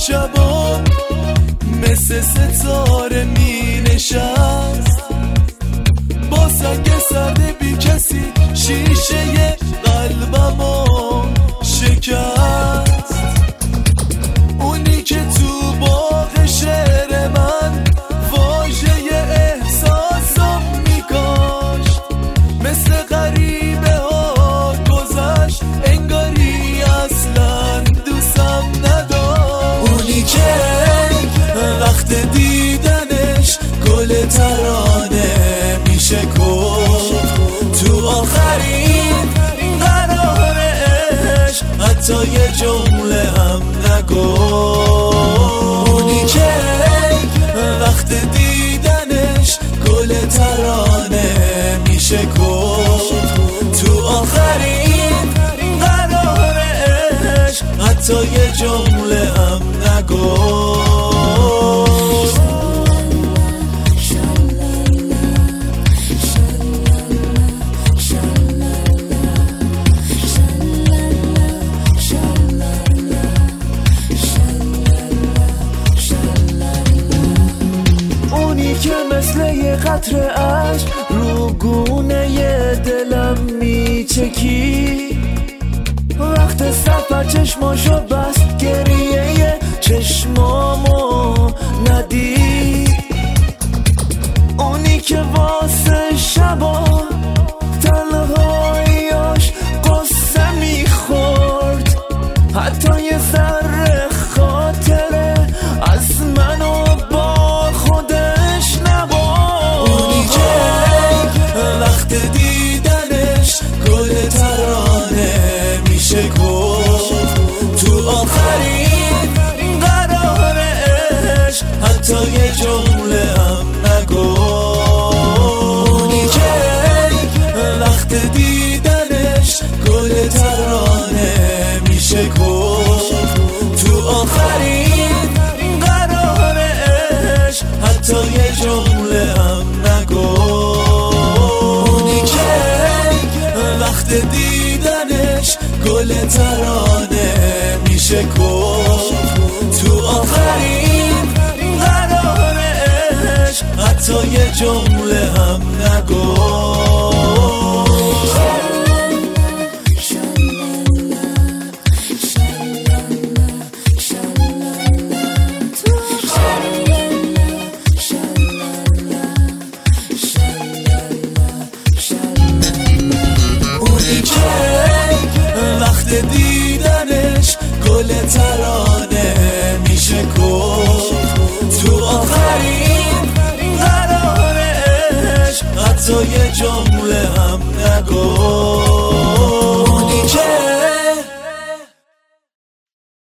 شبا مثل ستاره می نشست، با سنگ سرده بی کسی شیشه قلبمو شکست. اونی که تو باغ شعر من واژه احساسم میکاشت، مثل غریبه ها گذشت انگاری اصلا دوستم نداشت. اونی که وقت دیدنش گل ترانه میشه گفت، تو آخرین قرارش حتی یه جمله هم نگفت. اونی که وقت دیدنش گل ترانه میشه گفت، تو آخرین قرارش حتی یه جمله هم نگفت. که مثل یه قطره عشق رو گونه ی دلم میچکی، وقت سفر چشماشو بست گریه چشمامو ندید. اونی که واسه شبا تنهاییاش قصه میخورد، حتی یه ذره خاطره از منو با خودش نبود. اونی که وقت دیدنش گل ترانه میشه گفت، تو آخرین قرارش حتی یه جمله هم نگفت. اونی که وقت دیدنش گل ترانه میشه گفت، تو آخرین قرارش حتی یه جمله هم نگفت. اونی که وقت دیدنش گل ترانه میشه گفت، تو آخرین قرارش حتی یه جمله هم نگفت. وقت دیدنش گل ترانه میشه گفت، تو آخرین قرارش حتی یه جمله هم نگفت.